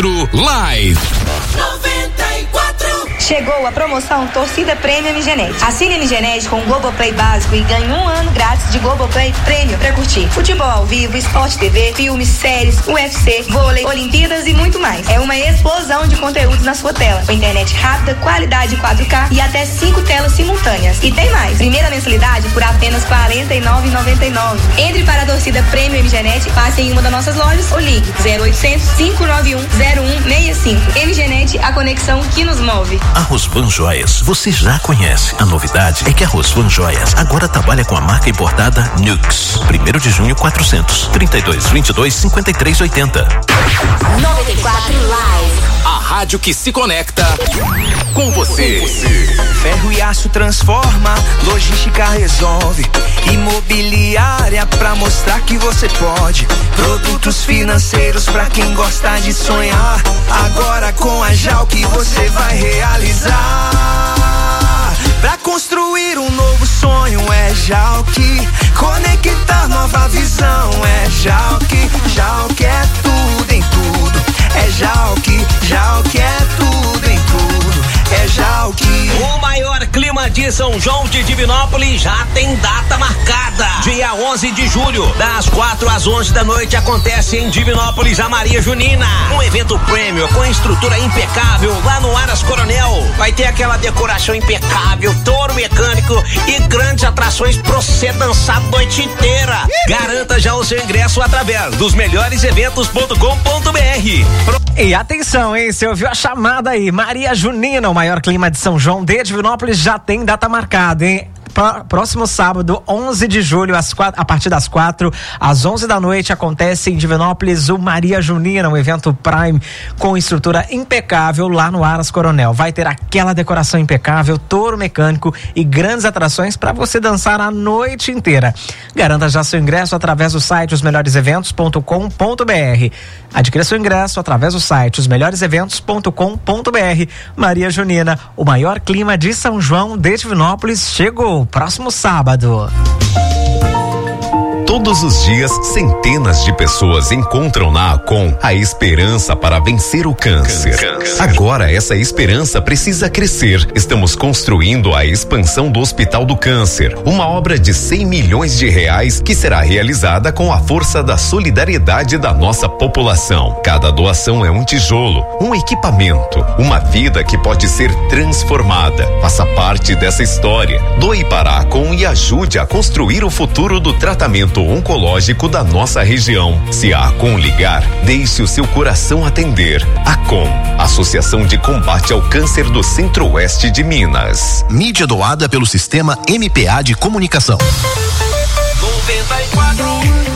94 Live. 94. Chegou a promoção Torcida Premium MGNet. Assine MGNet com o Globoplay básico e ganhe 1 ano grátis de Globoplay Premium pra curtir futebol ao vivo, Sport TV, filmes, séries, UFC, vôlei, Olimpíadas e muito mais. É uma explosão de conteúdos na sua tela, com internet rápida, qualidade 4K e até 5 telas simultâneas. E tem mais, primeira mensalidade por apenas R$ 49,99. Entre para a Torcida Premium MGNet, passe em uma das nossas lojas ou ligue 0800 591 0165. MGNet, a conexão que nos move. A Rosvan Joias, você já conhece. A novidade é que a Rosvan Joias agora trabalha com a marca importada Nux. 1º de junho 400, 32 22 53 80. 94 Live. A rádio que se conecta com você. Ferro e aço transforma, logística resolve. Imobiliária pra mostrar que você pode. Produtos financeiros pra quem gosta de sonhar. Agora com a Jalk você vai realizar. Pra construir um novo sonho é Jalk. Conectar nova visão é Jalk. Jalk é tudo em tudo. É Jalk. Jalk é tudo em tudo. É Jalk. O maior clima de São João de Divinópolis já tem data marcada. Dia 11 de julho, das 4 às 11 da noite, acontece em Divinópolis a Maria Junina. Um evento prêmio com estrutura impecável lá no Aras Coronel. Vai ter aquela decoração impecável, touro mecânico e grandes atrações pra você dançar a noite inteira. Garanta já o seu ingresso através dos melhoreseventos.com.br. E atenção, hein? Você ouviu a chamada aí? Maria Junina, o maior clima de São João de Divinópolis, já tem data marcada, hein? Próximo sábado, 11 de julho, a partir das 4 às 11 da noite, acontece em Divinópolis o Maria Junina, um evento Prime com estrutura impecável lá no Aras Coronel. Vai ter aquela decoração impecável, touro mecânico e grandes atrações para você dançar a noite inteira. Garanta já seu ingresso através do site osmelhoreseventos.com.br. Adquira seu ingresso através do site osmelhoreseventos.com.br. Maria Junina, o maior clima de São João de Divinópolis, chegou. Próximo sábado. Todos os dias, centenas de pessoas encontram na Acom a esperança para vencer o câncer. Agora, essa esperança precisa crescer. Estamos construindo a expansão do Hospital do Câncer, uma obra de R$100 milhões que será realizada com a força da solidariedade da nossa população. Cada doação é um tijolo, um equipamento, uma vida que pode ser transformada. Faça parte dessa história. Doe para a Acom e ajude a construir o futuro do tratamento oncológico da nossa região. Se a Acom ligar, deixe o seu coração atender. Acom, Associação de Combate ao Câncer do Centro-Oeste de Minas. Mídia doada pelo Sistema MPA de Comunicação. 94.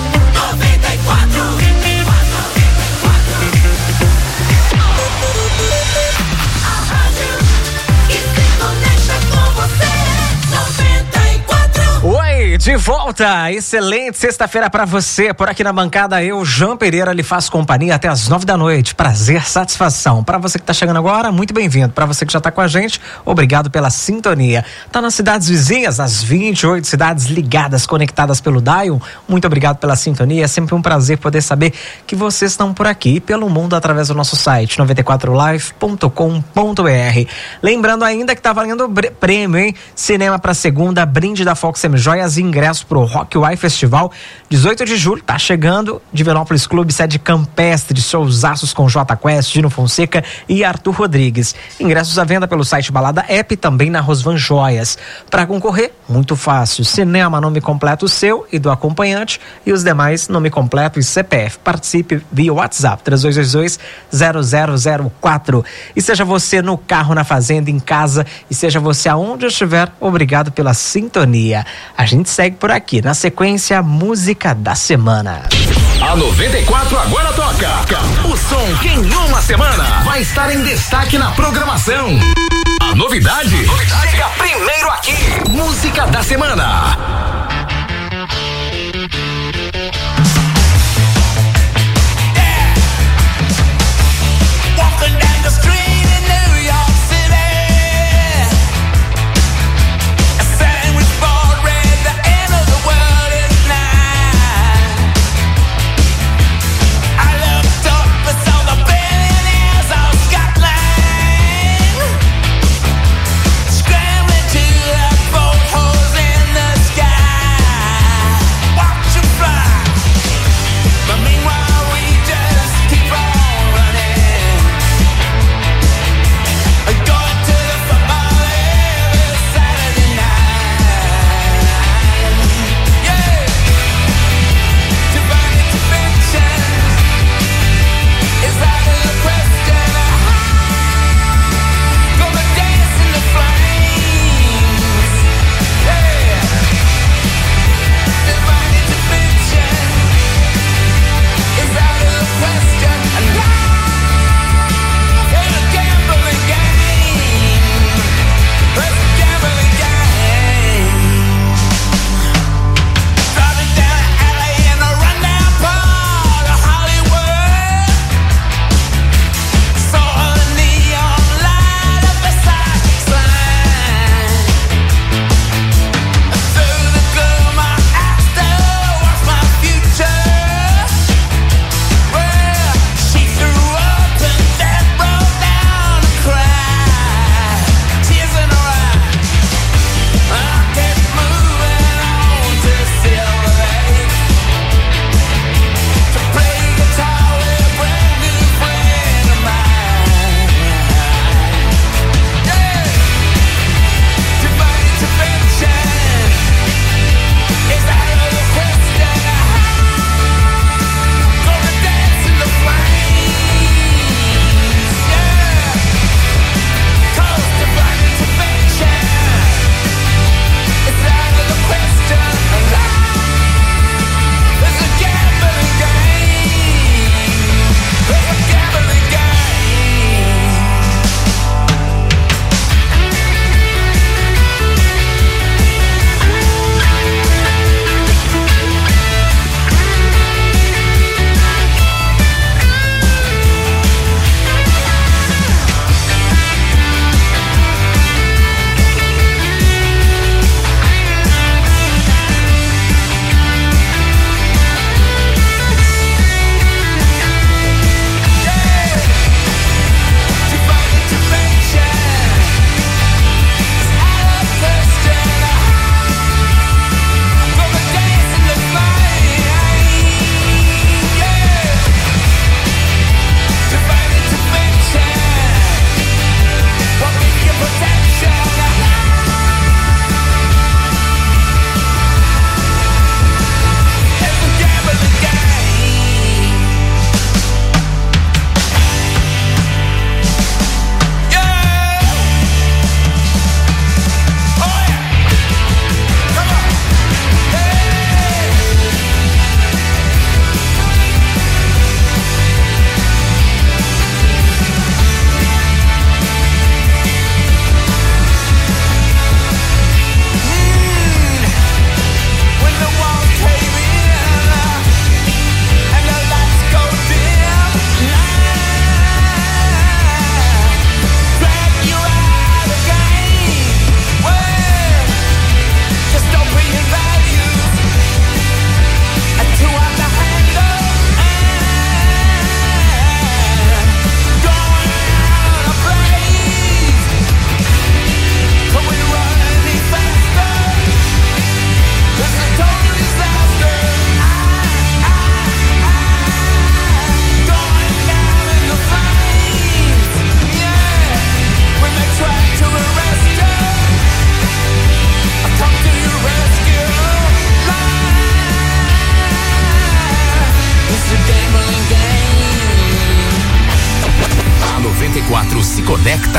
Oi, de volta, excelente sexta-feira pra você, por aqui na bancada eu, João Pereira, lhe faço companhia até as 9 da noite, prazer, satisfação. Pra você que tá chegando agora, muito bem-vindo. Pra você que já tá com a gente, obrigado pela sintonia. Tá nas cidades vizinhas, nas 28 cidades ligadas, conectadas pelo Dial, muito obrigado pela sintonia, é sempre um prazer poder saber que vocês estão por aqui e pelo mundo através do nosso site 94live.com.br. Lembrando ainda que tá valendo prêmio, hein? Cinema pra segunda, brinde da Fox Joias e ingresso pro Rock Why Festival, 18 de julho, tá chegando. Divinópolis Clube, sede campestre, showzaços com J Quest, Dino Fonseca e Arthur Rodrigues. Ingressos à venda pelo site Balada App e também na Rosvan Joias. Para concorrer, muito fácil. Cinema, nome completo seu e do acompanhante, e os demais, nome completo e CPF. Participe via WhatsApp 3222-0004. E seja você no carro, na fazenda, em casa, e seja você aonde estiver, obrigado pela sintonia. A gente segue por aqui. Na sequência, música da semana. A 94 agora toca. O som que em uma semana vai estar em destaque na programação. A novidade chega primeiro aqui. Música da semana. I love talk, but all the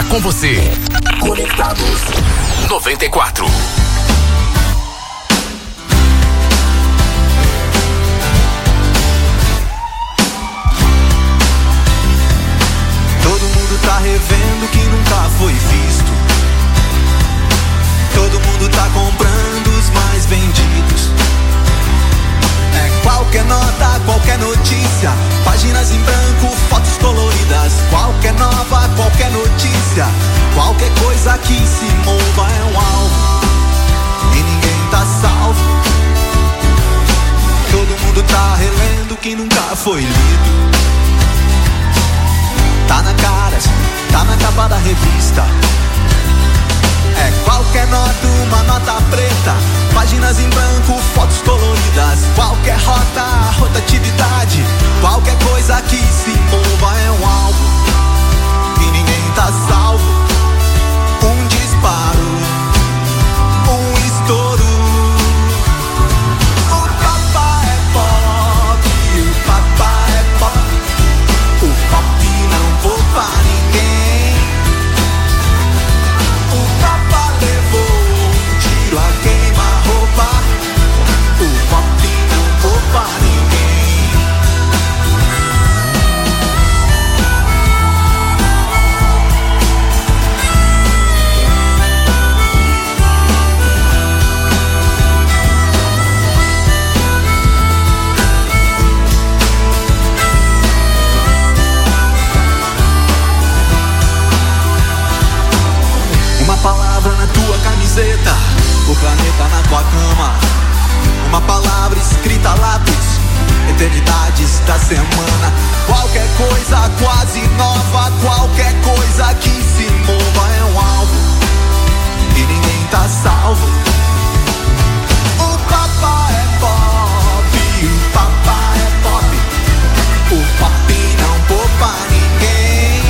com você. Conectados 94. Todo mundo tá revendo o que nunca foi visto. Todo mundo tá comprando os mais vendidos. É qualquer nota, qualquer notícia, páginas em branco, fotos coloridas. Qualquer nova, qualquer notícia, qualquer coisa que se mova é um alvo. E ninguém tá salvo. Todo mundo tá relendo o que nunca foi lido. Tá na cara, tá na capa da revista. É qualquer nota, uma nota preta, páginas em branco, fotos coloridas. Qualquer rota, rotatividade, qualquer coisa que se mova é um alvo. E ninguém tá salvo. Um disparo, um estouro. O papá é pop, o papá é pop. O pop não poupa ninguém. O papá levou um tiro a queima-roupa. O pop não poupa ninguém. Uma palavra na tua camiseta, o planeta na tua cama. Uma palavra escrita a lápis, eternidades da semana. Qualquer coisa quase nova, qualquer coisa que se mova é um alvo. E ninguém tá salvo. O papá é pop, o papá é pop. O pop não poupa ninguém.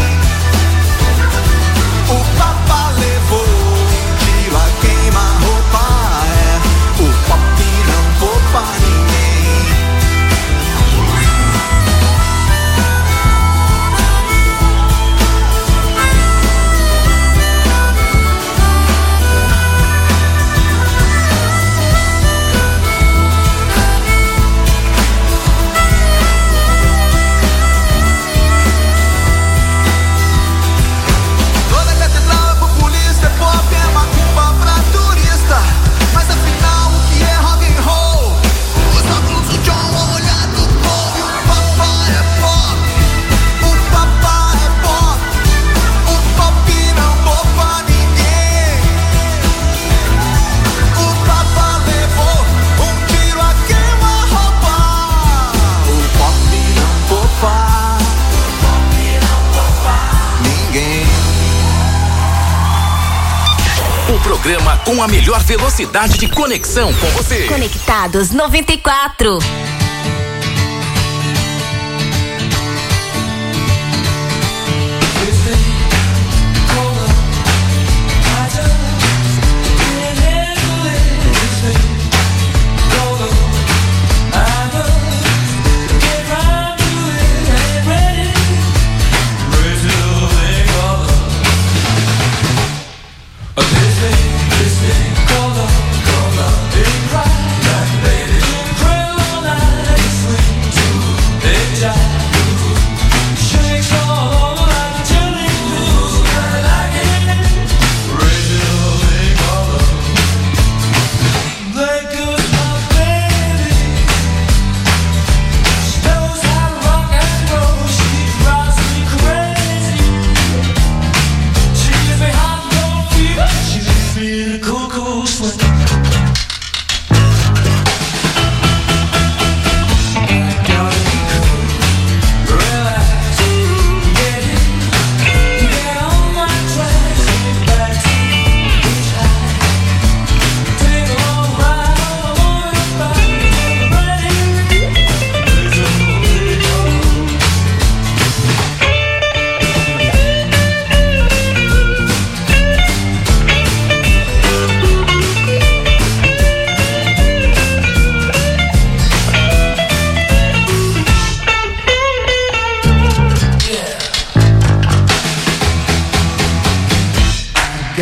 O papá levou um tiro a queima-roupa. É, o pop não poupa ninguém. Toda catedral é populista, é pop, é macumba pra turista. Mas afinal o que é rock and roll? Os óculos do John, o olhar do Paul. E o papá é pop, o papá é pop. O pop não poupa ninguém. O papá levou um tiro a queima-roupa. O pop não poupa, ninguém. O programa com a melhor velocidade de conexão com você. Conectados 94. This thing called love, ain't right, like baby. Crazy all night.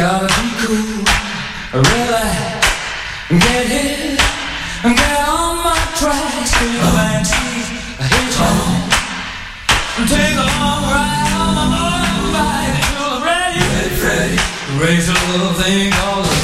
gotta be cool, really get hit, get on my tracks, take a backseat, hitchhike, take a long ride on my motorbike till I'm ready, ready, raise a little thing called love.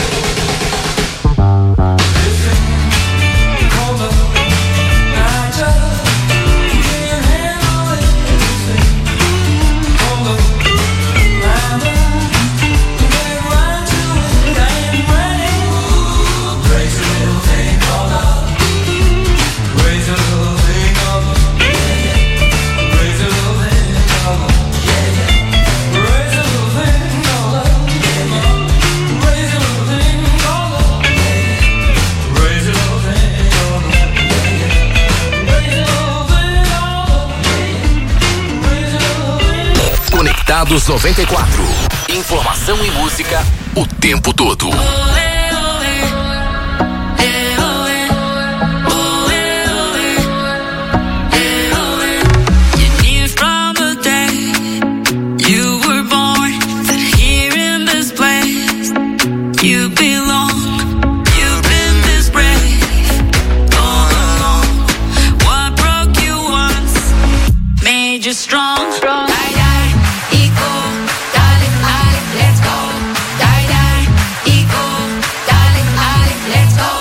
This thing called love, I just can't handle it. This thing called love, I just get right to it. I ain't ready. Raise a little thing called love. Raise a little thing called love. Raise a little thing called love. Raise a little thing called love. Raise a little thing called love. Raise a little thing called love. Raise a little thing called love. Raise a little thing. Conectados 94. Informação e música o tempo todo. You knew from the day you were born that here in this place you belong. You've been this brave all along. What broke you once made you strong. Die, die, equal, darling, let's go. Die, die, equal, darling, let's go.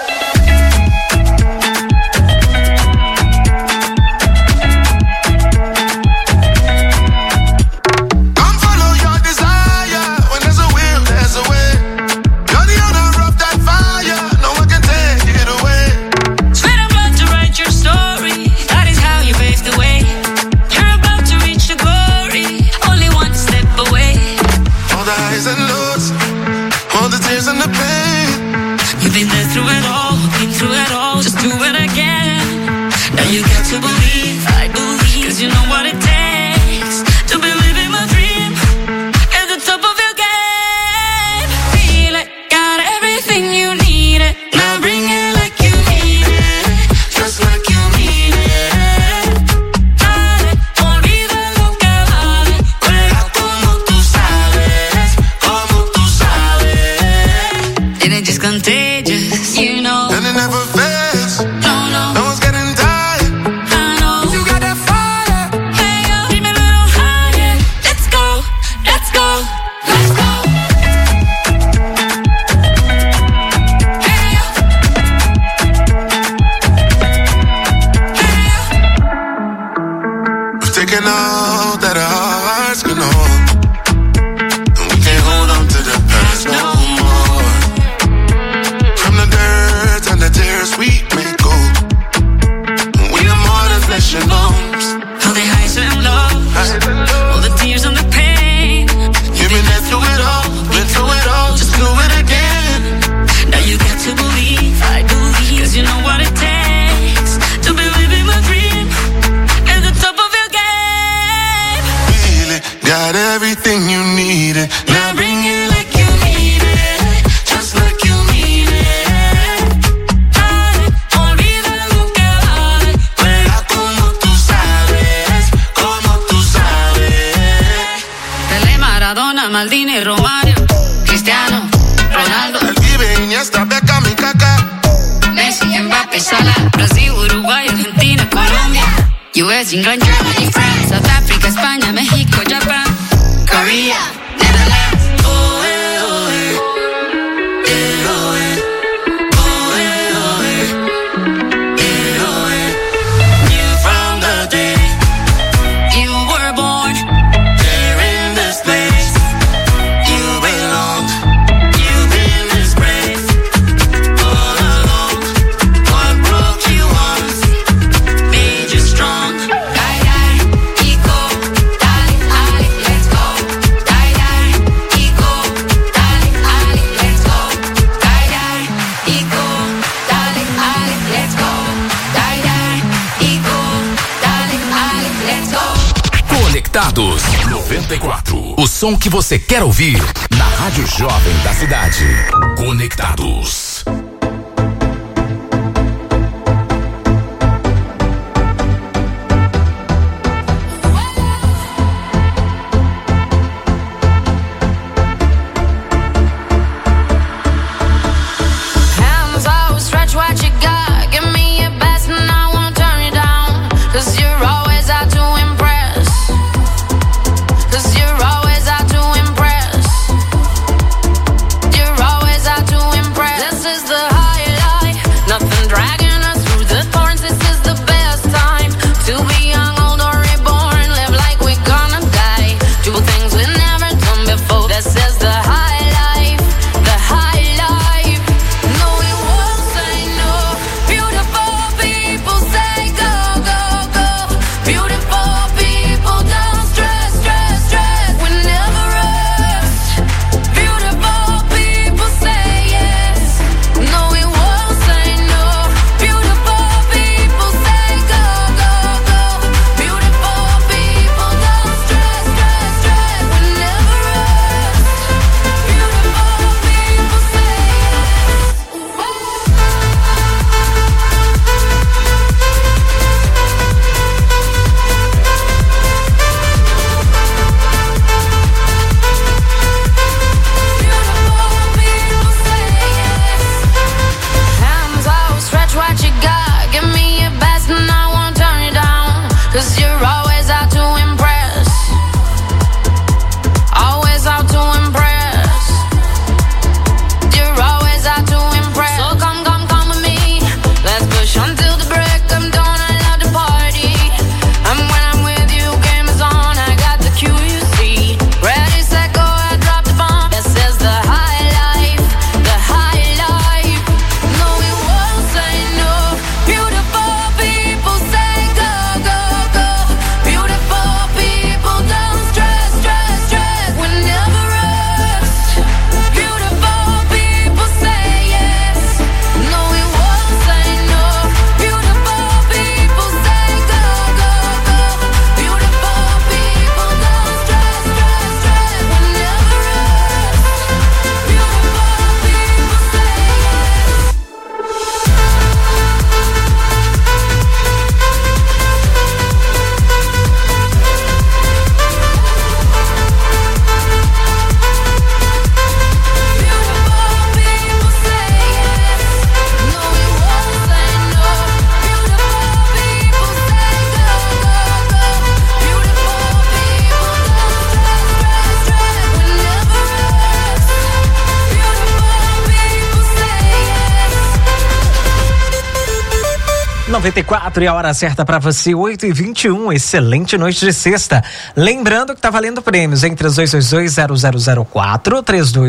Come follow your desire. When there's a will, there's a way. You're the owner of that fire. No one can take it away. Sweat and blood to write your story. That is how you pave the way. You're about to reach the glory. Only one step away. All the highs and lows, all the tears and the pain. You've been there through it all, been through it all. Just do it again. Now you got to believe, I believe. Cause you know what it takes to believe in my dream. At the top of your game. Feel it, got everything you need it. Now bring it like you need it. Just like you need it. Dale, olvida lo que vale. Juega como tú sabes, como tú sabes. And it's just contagious, you know. And it never fails. No, no, No one's getting tired. I know. You got that fire. Hey, yo, dream a little higher. Let's go, let's go, let's go. Hey, yo. Hey, yo. We've taken all that our hearts can hold. And we can't hold on to the past no more. From the dirt and the tears we may go. We are more than flesh and bones. All the highs and lows, all the tears and the pain. You've been there through it all, been through it all. Just do it again. Now you got to believe, I believe. Cause you know what it takes to believe in my dream. At the top of your game. Feel it, got everything you needed. Now bring it like you need it. Just like you need it. Dale, olvida lo que vale. Juega como tú sabes, como tú sabes. Pelé, Maradona, Maldini, Romario, Cristiano, Ronaldo, El Vive, Iniesta, Beckham y Kaká. Messi, Mbappé, Salah, Brasil, Uruguay, Argentina, Colombia, US, England, Germany, France, South Africa, España, México, Japan, Korea, Netherlands. Oh, eh, oh, eh. Eh, oh, eh. Oh, eh, oh, eh. Eh, oh, eh. Knew from the day you were born, there in this place you belong. You've been this brave all along. What broke you once made you strong. Die, die, equal, darling, let's go. Die, die, equal, darling, let's go. Die, die, equal, darling, let's go. Die, die, equal, darling, let's go. Conectados 94. O som que você quer ouvir na Rádio Jovem da cidade. Conectados. 94 e a hora certa para você, 8h21, excelente noite de sexta. Lembrando que tá valendo prêmios em 3222-0004,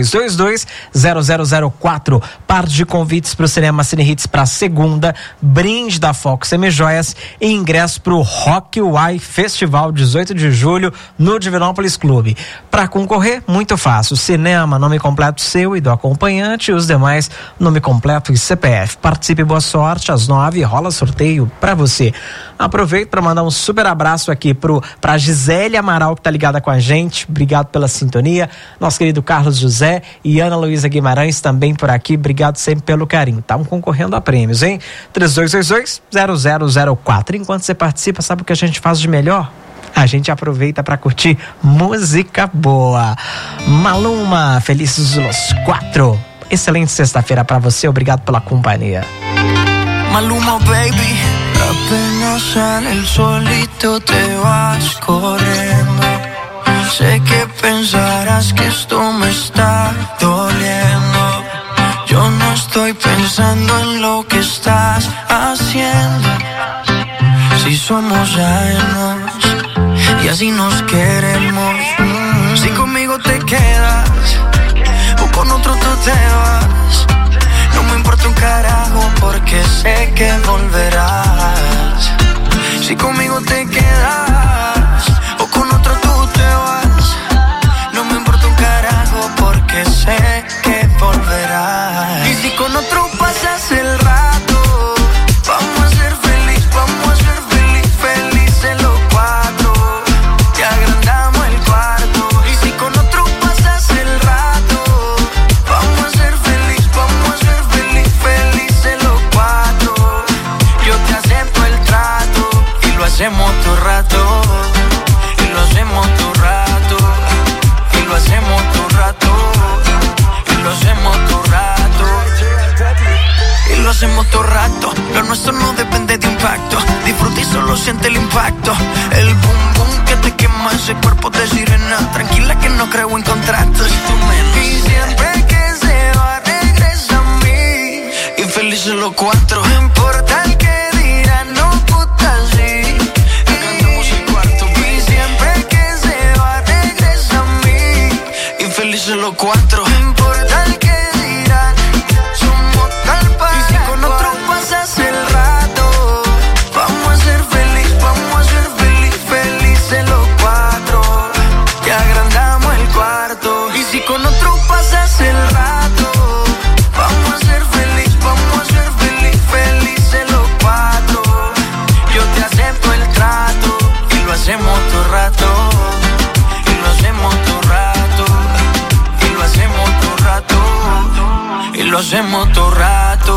3222-0004. Par de convites pro Cinema Cine Hits pra segunda, brinde da Fox Semijoias e ingresso pro Rock Uai Festival 18 de julho no Divinópolis Clube. Para concorrer, muito fácil, cinema, nome completo seu e do acompanhante, e os demais, nome completo e CPF. Participe, boa sorte, às 9 rola sorteio pra você. Aproveito para mandar um super abraço aqui pra Gisele Amaral, que tá ligada com a gente. Obrigado pela sintonia. Nosso querido Carlos José e Ana Luísa Guimarães também por aqui. Obrigado sempre pelo carinho. Estavam concorrendo a prêmios, hein? 3222-0004. Enquanto você participa, sabe o que a gente faz de melhor? A gente aproveita para curtir música boa. Maluma, Felizes los Quatro. Excelente sexta-feira para você. Obrigado pela companhia. Maluma, baby. Apenas sale el solito te vas corriendo. Sé que pensarás que esto me está doliendo. Yo no estoy pensando en lo que estás haciendo. Si somos ajenos y así nos queremos. Si conmigo te quedas o con otro tú te vas, no me importa un carajo porque sé que volverás. Si conmigo te quedas o con otro tú te vas, no me importa un carajo porque sé que volverás. Y si con otro pasas el rato, vamos a ser feliz, vamos a ser felices los cuatro. Te agrandamos el cuarto. Y si con otro pasas el rato, vamos a ser feliz, vamos a ser felices los cuatro. Yo te acepto el trato y lo hacemos todo rato. Y lo hacemos todo rato. Y lo hacemos todo rato. Y lo hacemos todo rato. Y lo hacemos todo rato. Lo nuestro no depende de impacto. Disfruta y solo siente el impacto. El boom boom que te quema ese cuerpo de sirena. Tranquila que no creo en contratos. Y siempre que se va regresa a mí. Y felices los cuatro. No importa el que dirán, no puta sí. Cantamos el cuarto. Y siempre que se va regresa a mí. Y felices los cuatro. No importa el que dirán, somos tal para. Y si con otro pasas el rato, vamos a ser feliz, vamos a ser felices los cuatro. Te agrandamos el cuarto. Y si con otro pasas el rato, vamos a ser feliz, vamos a ser felices los cuatro. Yo te acepto el trato y lo hacemos todo rato. Y lo hacemos todo rato. Y lo hacemos todo rato. Y lo hacemos todo rato.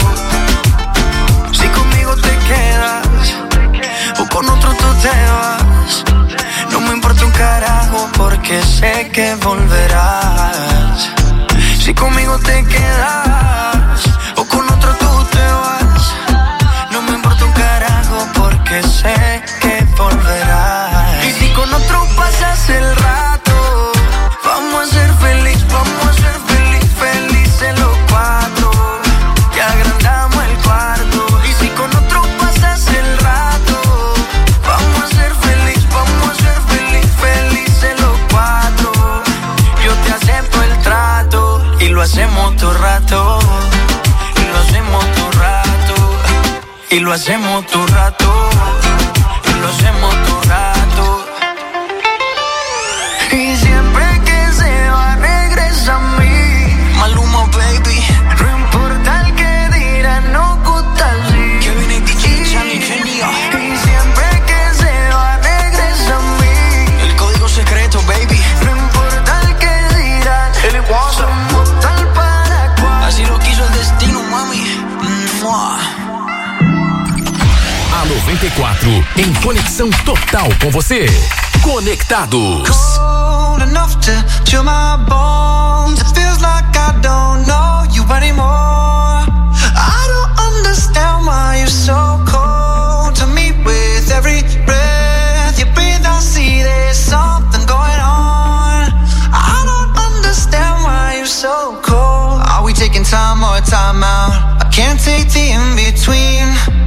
Si conmigo te quedas o con otro tú te vas, no me importa un carajo porque sé que volverás. Si conmigo te quedas o con otro tú te vas, no me importa un carajo porque sé que volverás. Y si con otro pasas el rato, vamos a ser feliz, vamos a ser felices los cuatro. Te agrandamos el cuarto. Y si con otro pasas el rato, vamos a ser feliz, vamos a ser felices los cuatro. Yo te acepto el trato y lo hacemos todo rato. Y lo hacemos todo rato. Y lo hacemos todo rato. Y lo hacemos todo rato. Y siempre que se va regresa a mí. Maluma, baby. No importa el que dirán, no gusta así. Kevin y DJ, Chani, genio. Y siempre que se va regresa a mí. El código secreto, baby. No importa el que dirán, somos tal para cual. Así lo quiso el destino, mami. A 94, em conexão total com você. Conectados. Cold enough to chill my bones. It feels like I don't know you anymore. I don't understand why you're so cold to me. With every breath you breathe, I see there's something going on. I don't understand why you're so cold. Are we taking time or time out? I can't take the in-between.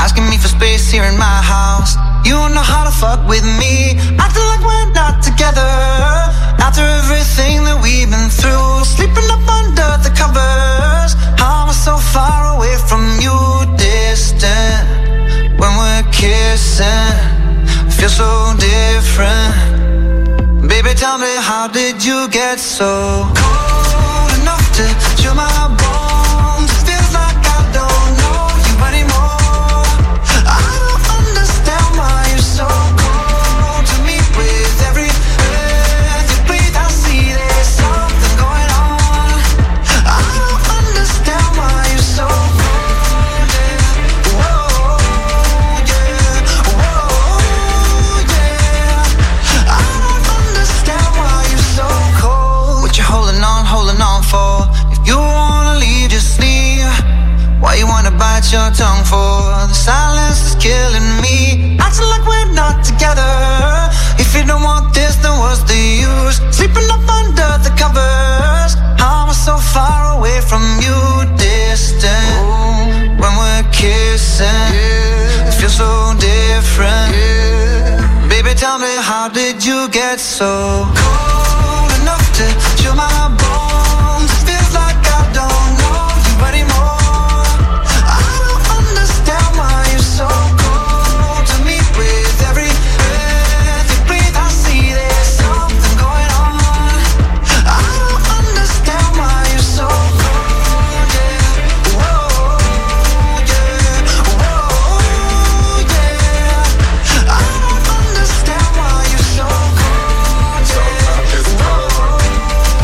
asking me for space here in my house. You don't know how to fuck with me, acting like we're not together. After everything that we've been through, sleeping up under the covers. How am I so far away from you, distant? When we're kissing, feel so different. Baby, tell me, how did you get so cold enough to chill my bones? It feels like I don't know you anymore. I don't understand why you're so cold to me. With every breath you breathe, I see there's something going on. I don't understand why you're so cold, yeah. Whoa, yeah. Whoa, yeah. I don't understand why you're so cold. What you holding on for? If you wanna leave, just leave. Why you wanna bite your tongue for? The silence is killing me, acting like we're not together. If you don't want this, then what's the use? Sleeping up under the covers. How am I so far away from you, distant? When we're kissing, it feels so different. Baby, tell me, how did you get so cold enough to chill my bones? It feels like I don't know you anymore. I don't understand why you're so cold to me. With every breath you breathe, I see there's something going on. I don't understand why you're so cold, yeah. Whoa, yeah. Whoa, yeah. I don't understand why you're so cold, yeah.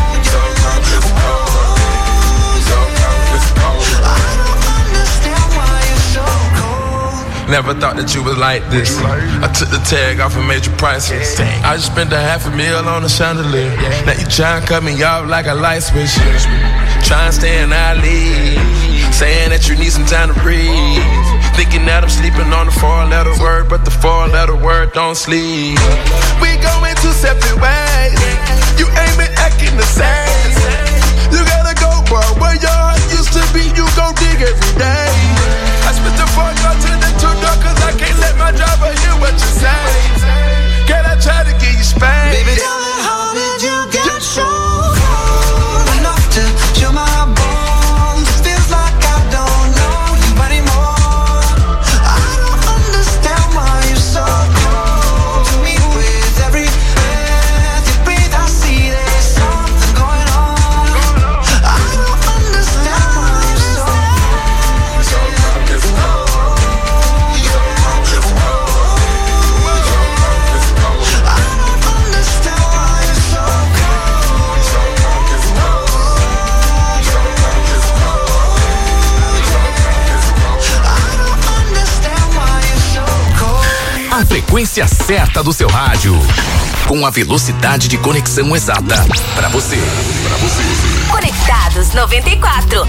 Never thought that you was like this. I took the tag off and made you priceless. I just spent $500,000 on a chandelier. Now you try and cut me off like a light switch. Try and stay in our league, saying that you need some time to breathe. Thinking that I'm sleeping on the 4-letter word, but the 4-letter word don't sleep. We going two separate ways. You ain't been acting the same. You gotta go, bro. Where your heart used to be, you gon' dig every day. I spit the fuck out to the 2 door, cause I can't let my driver hear what you say. Can I try to get you spanked? Baby, tell me, how did you get so cold enough to chill my bones? It feels like I don't know you anymore. I don't understand why you're so cold to me. With every breath you breathe, I see there's something going on. I don't understand why you're so cold. A frequência certa do seu rádio, com a velocidade de conexão exata para você. Conectados 94.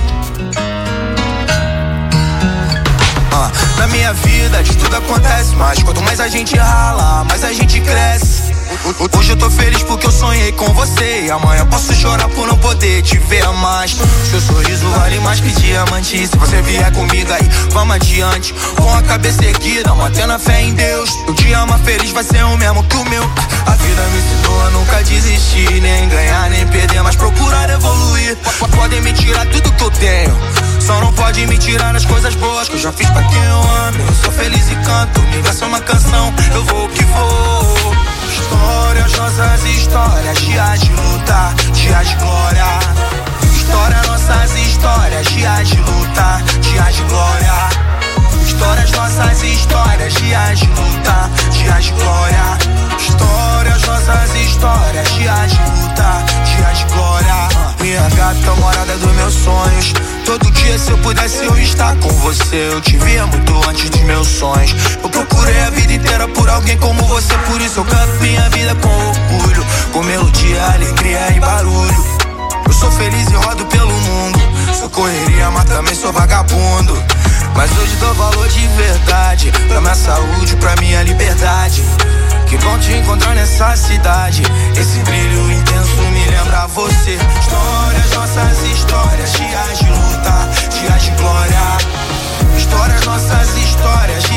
Na minha vida de tudo acontece, mas quanto mais a gente rala, mais a gente cresce. Hoje eu tô feliz porque eu sonhei com você, e amanhã posso chorar por não poder te ver mais. Seu sorriso vale mais que diamante. Se você vier comigo aí, vamos adiante, com a cabeça erguida, mantendo a fé em Deus. O dia mais feliz vai ser o mesmo que o meu. A vida me ensinou a nunca desistir, nem ganhar, nem perder, mas procurar evoluir. Podem me tirar tudo que eu tenho, só não pode me tirar as coisas boas que eu já fiz pra quem eu amo. Eu sou feliz e canto, o universo é uma canção, eu vou que vou. Histórias, nossas histórias, dias de luta, dias de glória. Histórias, nossas histórias, dias de luta, dias de glória. Histórias, nossas histórias, dias de luta, dias de glória. Histórias, nossas histórias, dias de luta, dias de glória. Minha gata, morada dos meus sonhos. Todo dia, se eu pudesse, eu estar com você. Eu te via muito antes dos meus sonhos. Eu procurei a vida inteira por alguém como você. Por isso eu canto minha vida com orgulho, com melodia, alegria e barulho. Eu sou feliz e rodo pelo mundo. Sou correria, mas também sou vagabundo. Mas hoje dou valor de verdade pra minha saúde, pra minha liberdade. Que bom te encontrar nessa cidade. Esse brilho intenso me lembra você. Histórias, nossas histórias, dias de luta, dias de glória. Histórias, nossas histórias,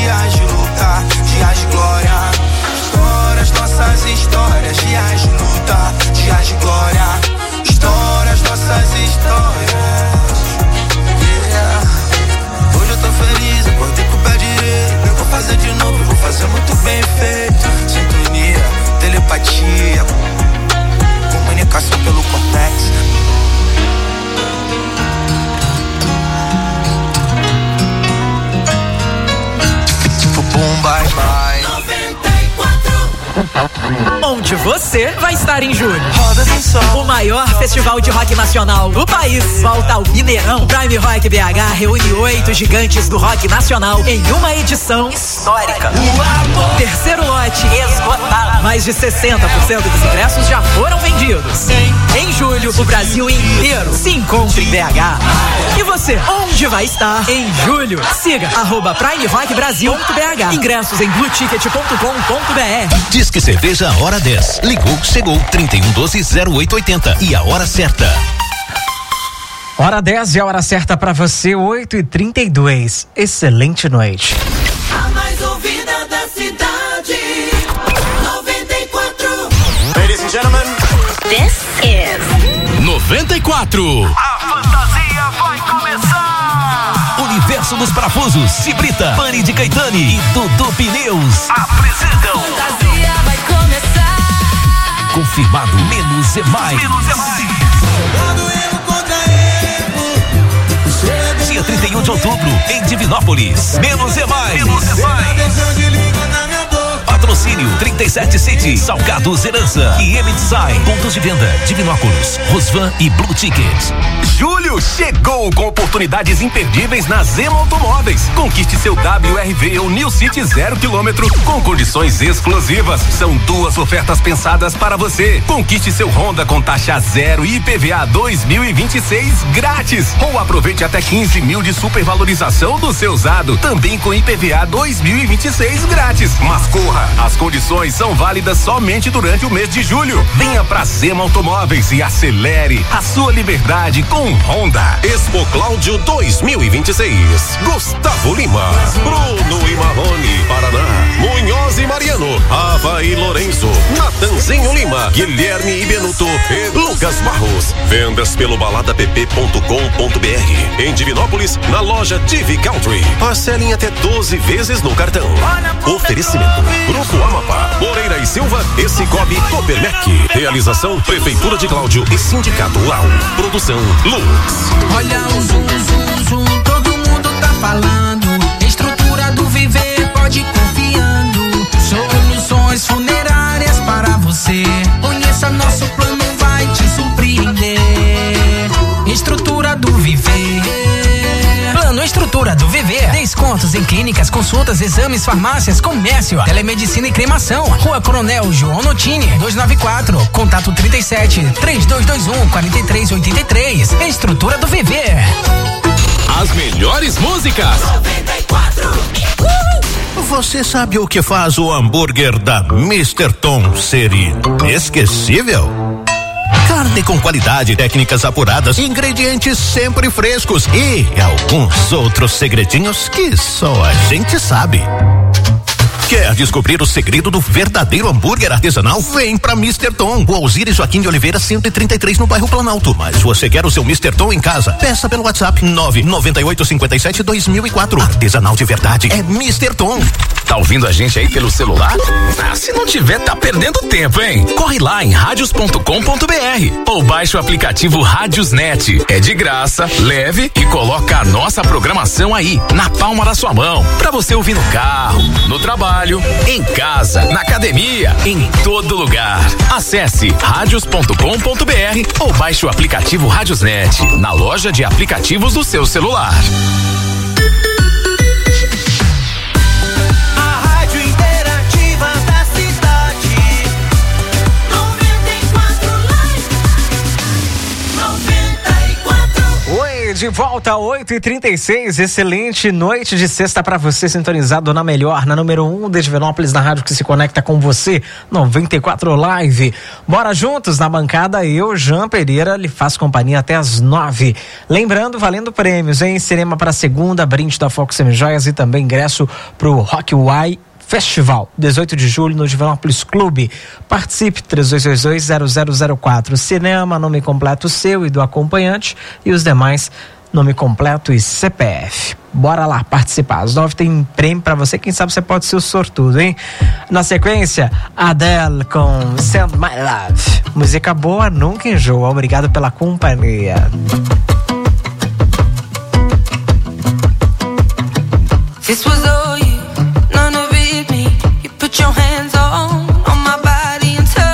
onde você vai estar em julho. O maior festival de rock nacional do país volta ao Mineirão. Prime Rock BH reúne 8 gigantes do rock nacional em uma edição histórica. Terceiro lote esgotado. Mais de 60% dos ingressos já foram vendidos. Em julho, o Brasil inteiro se encontra em BH. E você, onde vai estar em julho? Siga @PrimeRockBrasil.bh. Ingressos em blueticket.com.br. Disque Cerveja Hora 10. Ligou, chegou 3112-0880. E a hora certa. Hora 10 e a hora certa pra você, 8h32. Excelente noite. A mais ouvida da cidade. 94. Ladies and gentlemen, This is 94. A fantasia vai começar. Universo dos Parafusos, Cibrita, Pani de Caetani e Dudu Pneus Apresentam. Fantasia vai começar. Confirmado, menos é mais. Dia 31 de outubro, em Divinópolis, menos é mais. Patrocínio 37 City, Salgados Herança e M-Design. Pontos de venda, Divinópolis, Rosvan e Blue Ticket. Julho chegou com oportunidades imperdíveis na Zema Automóveis. Conquiste seu WRV ou New City 0 km com condições exclusivas. São 2 ofertas pensadas para você. Conquiste seu Honda com taxa zero e IPVA 2026 grátis. Ou aproveite até 15 mil de supervalorização do seu usado. Também com IPVA 2026 grátis. Mas corra, as condições são válidas somente durante o mês de julho. Venha pra Zema Automóveis e acelere a sua liberdade com Honda. Expo Cláudio 2026. Gustavo Lima, Bruno e Marrone, Paraná, Munhoz e Mariano, Ava e Lourenço, Natanzinho Lima, Guilherme e Benuto e Lucas Barros. Vendas pelo baladapp.com.br. Em Divinópolis, na loja TV Country. Parcelem até 12 vezes no cartão. Oferecimento: Grupo Amapá, Moreira e Silva e Cicobi Copermec. Realização: Prefeitura de Cláudio e Sindicato UAU. Produção Lux. Olha o zoom, zoom, zoom, todo mundo tá falando. Estrutura do Viver, pode confiando. Soluções funerárias para você. Conheça nosso plano, vai te surpreender. Estrutura do Viver. Plano Estrutura do Viver. Descontos em clínicas, consultas, exames, farmácias, comércio, telemedicina e cremação. Rua Coronel João Notini, 294. Contato 37-3221-4383. Estrutura do Viver. As melhores músicas. 94. Você sabe o que faz o hambúrguer da Mr. Tom ser inesquecível? Carne com qualidade, técnicas apuradas, ingredientes sempre frescos e alguns outros segredinhos que só a gente sabe. Quer descobrir o segredo do verdadeiro hambúrguer artesanal? Vem pra Mr. Tom, o Alzire Joaquim de Oliveira 133 no bairro Planalto. Mas você quer o seu Mr. Tom em casa? Peça pelo WhatsApp 99857-2004. Artesanal de verdade é Mr. Tom. Tá ouvindo a gente aí pelo celular? Ah, se não tiver, tá perdendo tempo, hein? Corre lá em radios.com.br ou baixe o aplicativo Radiosnet. É de graça, leve e coloca a nossa programação aí, na palma da sua mão, pra você ouvir no carro, no trabalho, em casa, na academia, em todo lugar. Acesse radios.com.br ou baixe o aplicativo Radiosnet na loja de aplicativos do seu celular. De volta a 8h36, excelente noite de sexta pra você, sintonizado na melhor, na número 1 de Divinópolis, na rádio que se conecta com você, 94 Live. Bora juntos na bancada, eu, Jean Pereira, lhe faço companhia até as 9. Lembrando, valendo prêmios, hein? Cinema pra segunda, brinde da Fox Semijoias e também ingresso pro Rock Y Festival, 18 de julho no Divinópolis Clube. Participe, 3222-0004. Cinema, nome completo seu e do acompanhante, e os demais, nome completo e CPF. Bora lá participar. Às 9 tem prêmio pra você, quem sabe você pode ser o sortudo, hein? Na sequência, Adele com Send My Love. Música boa, nunca enjoa. Obrigado pela companhia. This was all you, none of it me. You put your hands on my body and touch.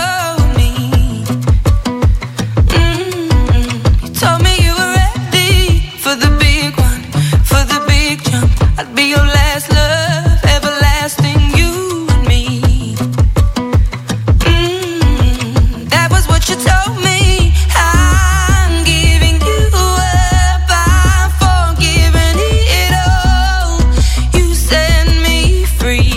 be your last love, everlasting, you and me. That was what you told me. I'm giving you up, I'm forgiving it all. You set me free.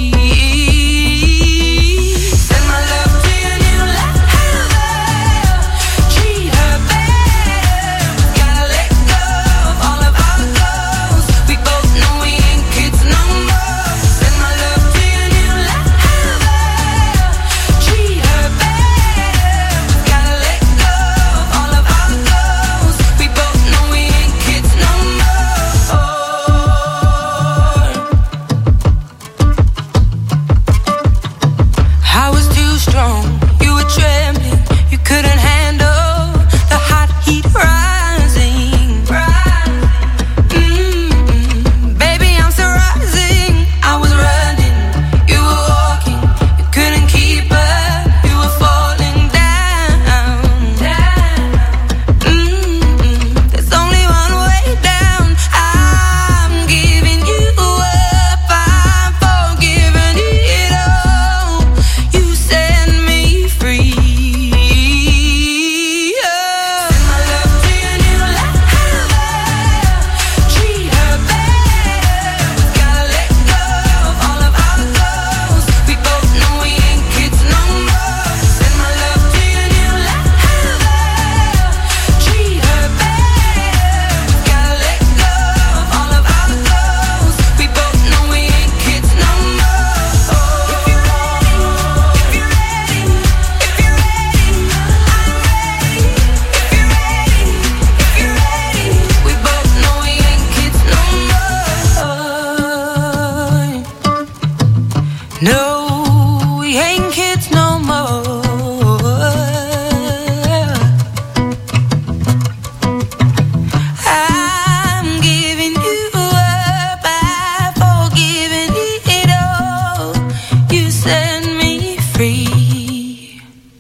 Send my love to your new lover. Treat her better. Gotta let go of all of our goals. We both know we ain't kids no more. Send my love to your new lover. Treat her better. Gotta let go of all of our goals. We both know we ain't kids no more. I was too strong, you were trembling, you couldn't handle the hot heat rising. Baby, I'm still rising. I was running, you were walking, you couldn't keep up, you were falling down. There's only one way down. I'm giving you up, I'm forgiving it all. You set me free. Send my love to your new lover. Treat her better. Gotta let go of all of our goals. We both know we ain't kids no more. Send my love to your new lover. Treat her better. Gotta let go of all of our goals. We both know we ain't kids no more. If you're ready, if you're ready, if you're ready, I'm ready. If you're ready, if you're ready, we both know we ain't kids no more. No, we ain't kids no more. I'm giving you up, I'm forgiving it all. You set me free.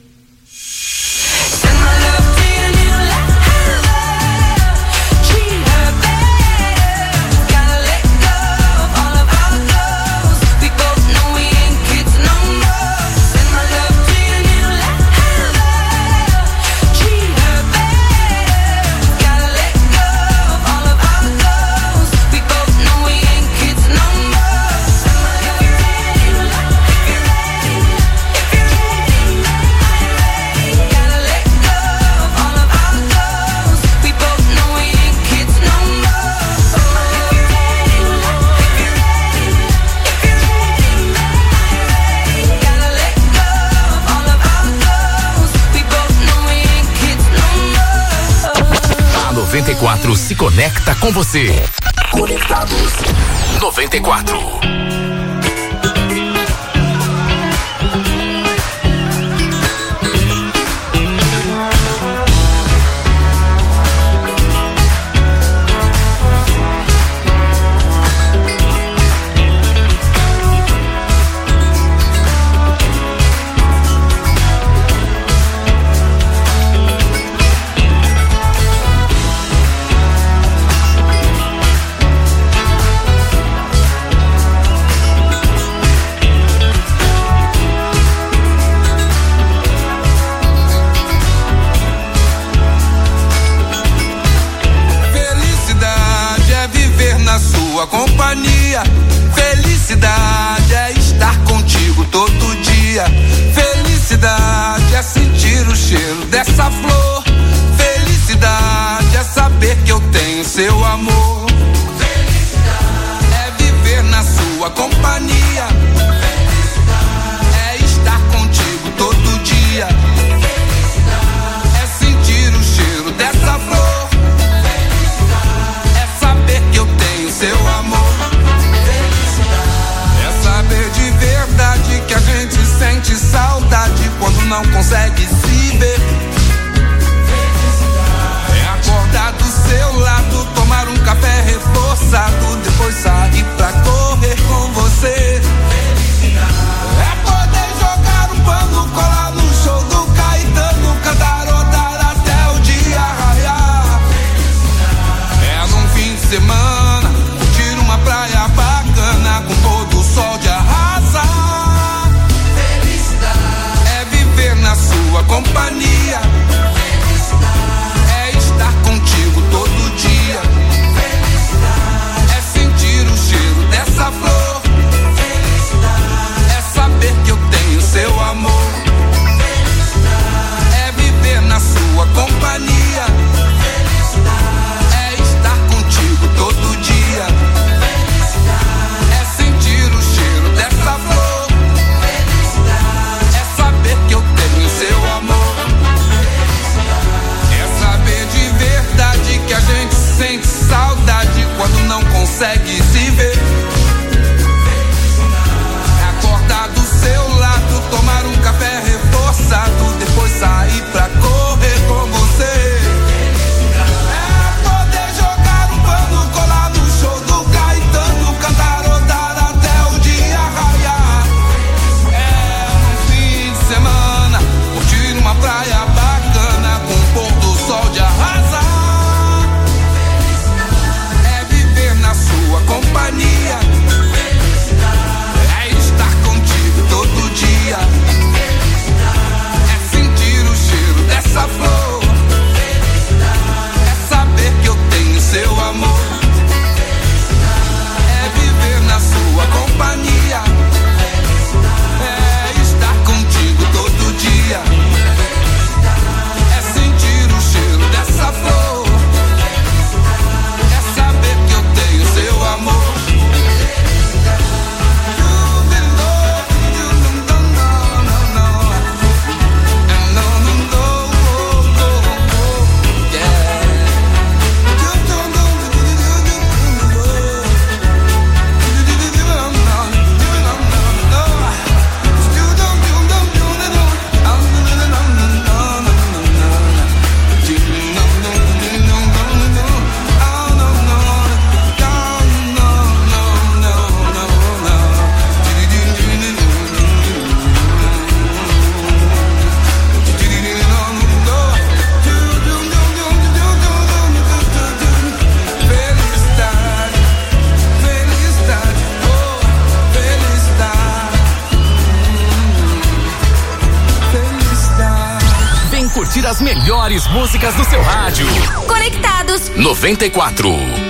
Send my love to your new lover. Treat her better. Gotta let go of all of our goals. We both know we ain't kids no more. Send my love to your new lover. Treat her better. Gotta let go of all of our goals. We both know we ain't kids no more. Send my love to your new lover. If you're ready, if you're ready, I'm ready. Gotta let go of all of our goals. We both know we ain't kids no more. If you're ready, if you're ready, if you're ready, I'm ready. Gotta let go of all of our goals. We both know we ain't kids no more. A 94 se conecta com você. Conectados 94. Felicidade é viver na sua companhia. Felicidade é estar contigo todo dia. Felicidade é sentir o cheiro dessa flor. Felicidade é saber que eu tenho seu amor. Felicidade é viver na sua companhia. Felicidade é estar contigo todo dia. Felicidade é sentir o cheiro dessa flor. Felicidade é saber que eu tenho seu amor. Felicidade é curtir as melhores músicas do seu rádio. Conectados 94.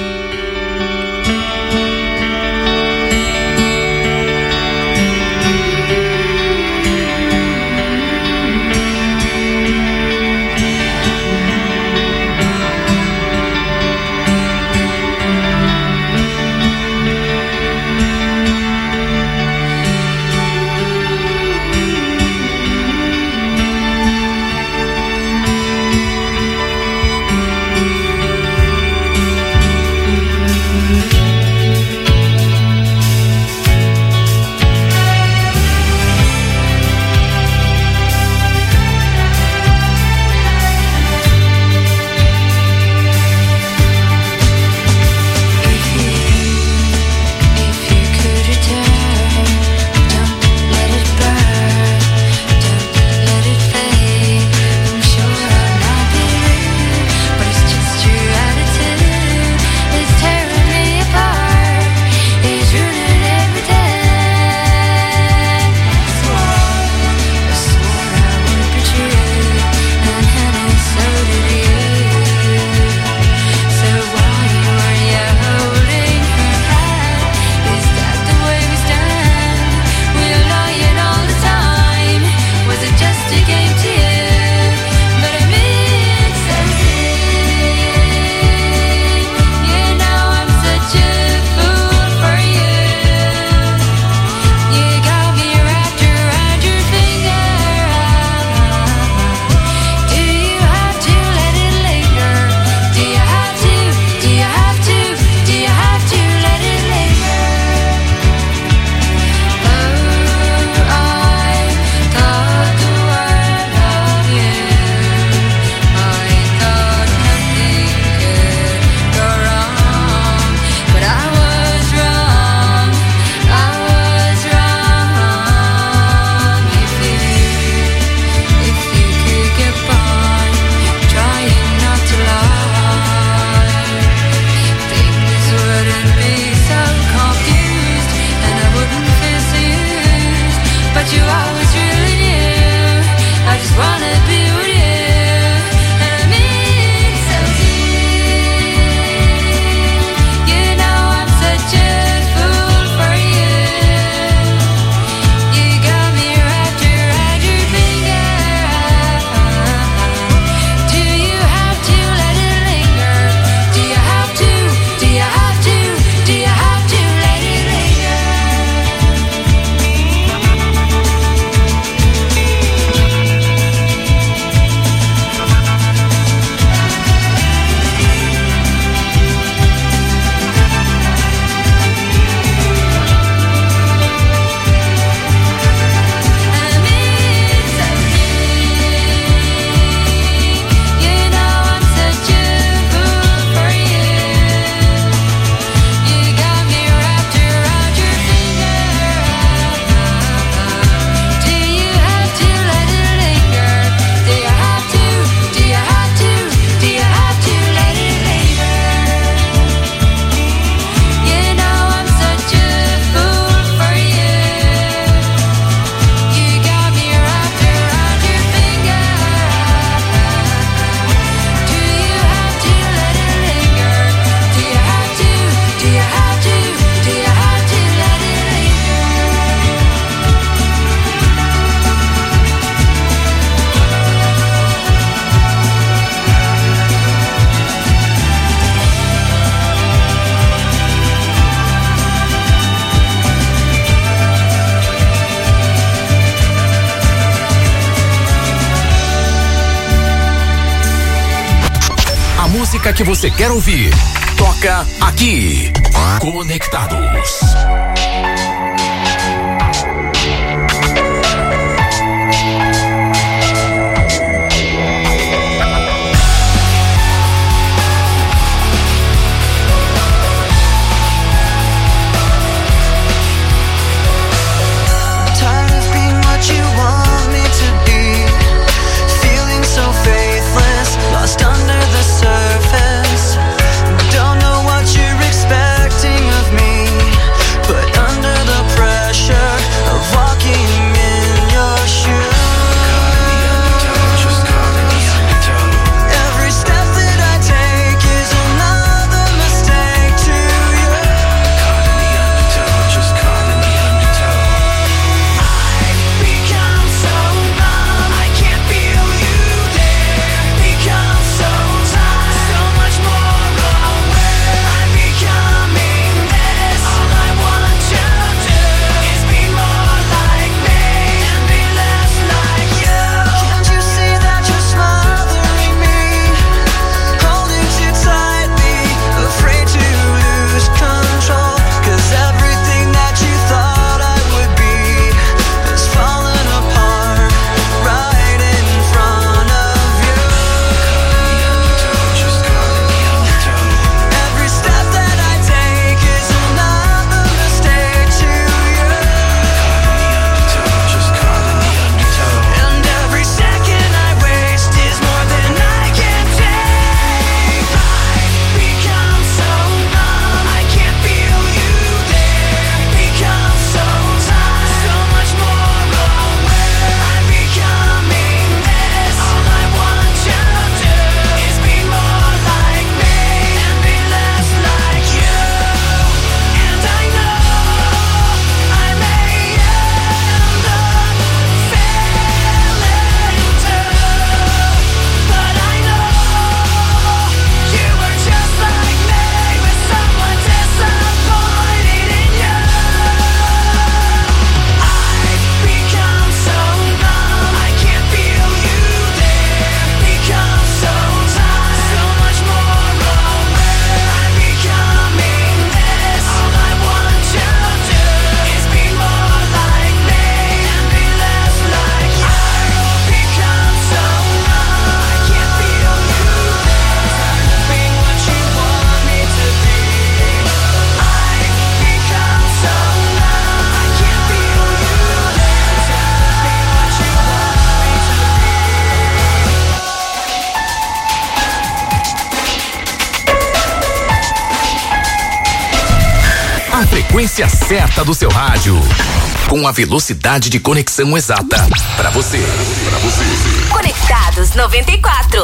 música que você quer ouvir. Toca aqui. Conectados. Lost under the surface. Don't know what you're expecting of me, but under the Na frequência certa do seu rádio. Com a velocidade de conexão exata para você. Conectados 94.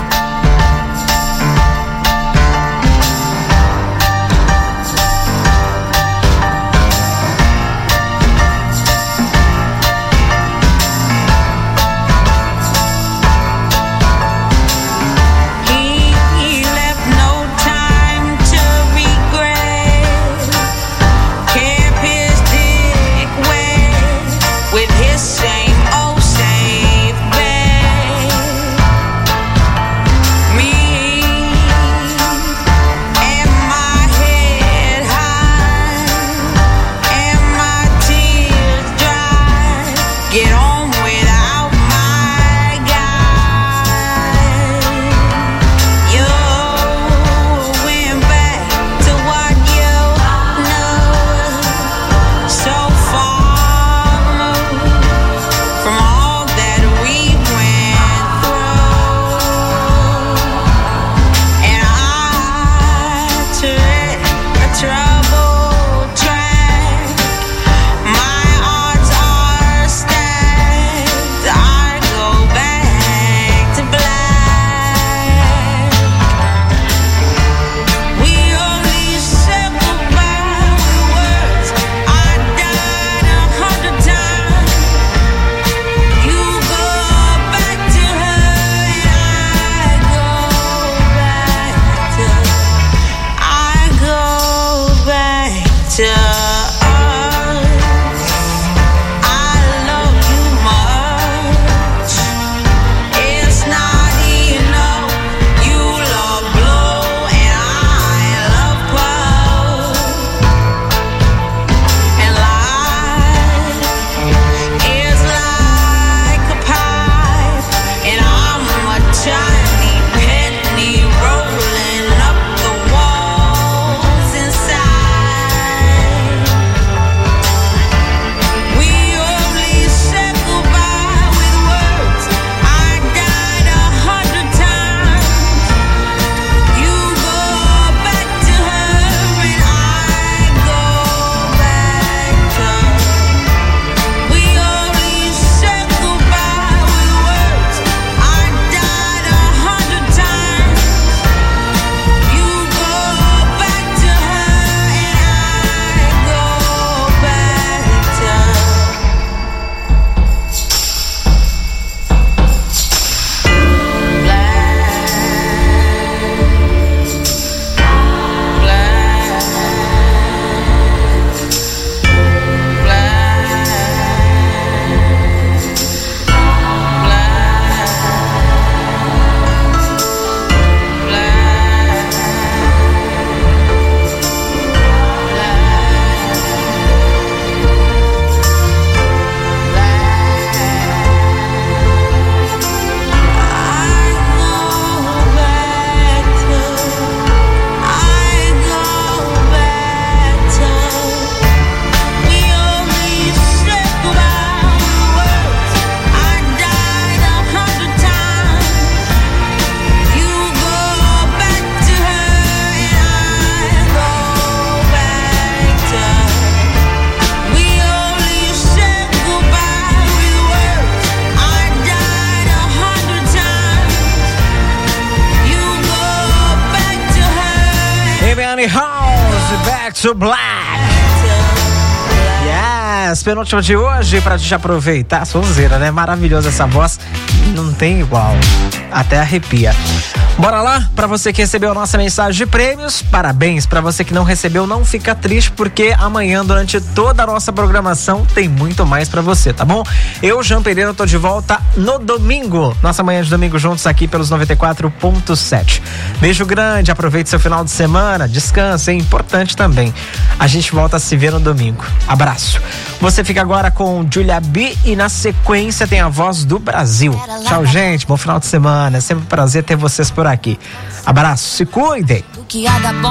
Same old same bed. Amy House, Back to Black. Yes, penúltima de hoje pra gente aproveitar. Sonzeira, né? Maravilhosa essa voz, não tem igual, até arrepia. Bora lá, pra você que recebeu a nossa mensagem de prêmios, parabéns. Pra você que não recebeu, não fica triste, porque amanhã, durante toda a nossa programação, tem muito mais pra você, tá bom? Eu, Jean Pereira, tô de volta no domingo, nossa manhã de domingo juntos aqui pelos 94.7. Beijo grande, aproveite seu final de semana, descanse, é importante também. A gente volta a se ver no domingo. Abraço. Você fica agora com Julia B e na sequência tem a Voz do Brasil. Tchau, gente, bom final de semana, é sempre um prazer ter vocês por aqui. Abraço, se cuidem.